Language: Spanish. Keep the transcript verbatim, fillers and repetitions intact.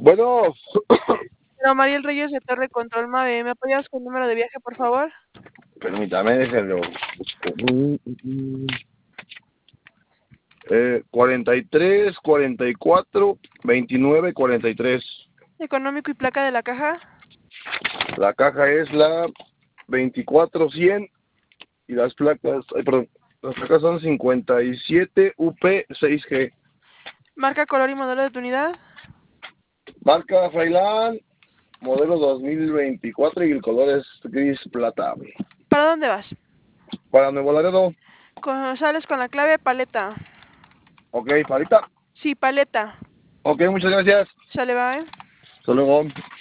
Bueno, Pero Mariel Reyes de Torre Control Mave, ¿me apoyas con número de viaje, por favor? permítame, déjenlo. Eh, cuarenta y tres, cuarenta y cuatro, veintinueve, cuarenta y tres. Económico y placa de la caja. La caja es la veinticuatro cien y las placas, ay, perdón, las placas son cincuenta y siete U P seis G. Marca, color y modelo de tu unidad. Marca Freiland, modelo dos mil veinticuatro y el color es gris plata. ¿Para dónde vas? Para Nuevo Laredo. Con, sales con la clave paleta. Ok, palita. Sí, paleta. Ok, muchas gracias. Sale, va, ¿eh? Hasta luego.